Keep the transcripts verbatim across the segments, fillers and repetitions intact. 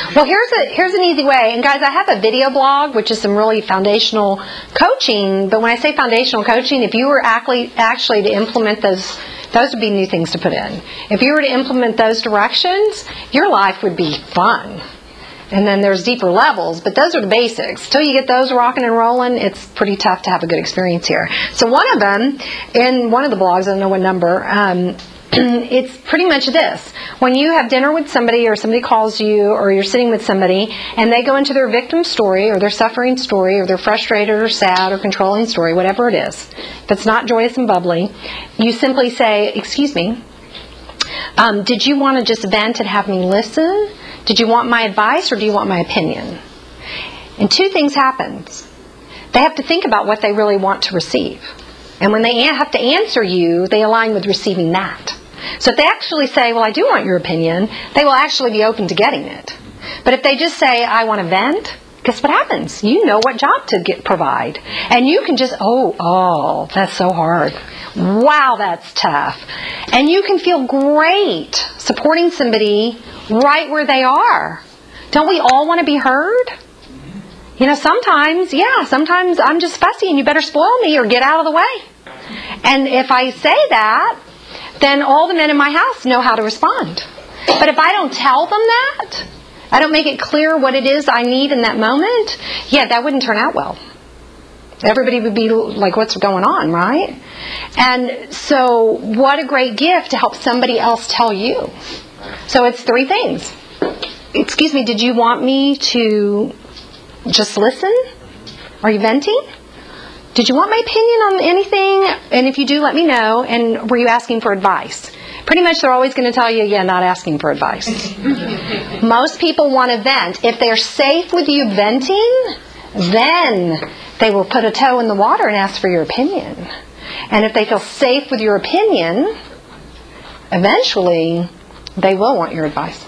Well, here's a here's an easy way. And guys, I have a video blog, which is some really foundational coaching. But when I say foundational coaching, if you were actually actually to implement those, those would be new things to put in. If you were to implement those directions, your life would be fun. And then there's deeper levels, but those are the basics. Till you get those rocking and rolling, it's pretty tough to have a good experience here. So one of them, in one of the blogs, I don't know what number, um, it's pretty much this. When you have dinner with somebody or somebody calls you or you're sitting with somebody and they go into their victim story or their suffering story or their frustrated or sad or controlling story, whatever it is, if it's not joyous and bubbly, you simply say, excuse me, um, did you want to just vent and have me listen? Did you want my advice or do you want my opinion? And two things happen. They have to think about what they really want to receive. And when they have to answer you, they align with receiving that. So if they actually say, well, I do want your opinion, they will actually be open to getting it. But if they just say, I want to vent, guess what happens? You know what job to get, provide. And you can just, oh, oh, that's so hard. Wow, that's tough. And you can feel great supporting somebody right where they are. Don't we all want to be heard? You know, sometimes, yeah, sometimes I'm just fussy and you better spoil me or get out of the way. And if I say that, then all the men in my house know how to respond. But if I don't tell them that, I don't make it clear what it is I need in that moment, yeah, that wouldn't turn out well. Everybody would be like, what's going on, right? And so what a great gift to help somebody else tell you. So it's three things. Excuse me, did you want me to just listen? Are you venting? Did you want my opinion on anything? And if you do, let me know. And were you asking for advice? Pretty much they're always going to tell you, yeah, not asking for advice. Most people want to vent. If they're safe with you venting, then they will put a toe in the water and ask for your opinion. And if they feel safe with your opinion, eventually they will want your advice.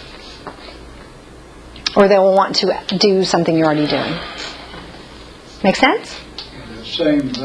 Or they will want to do something you're already doing. Make sense? Same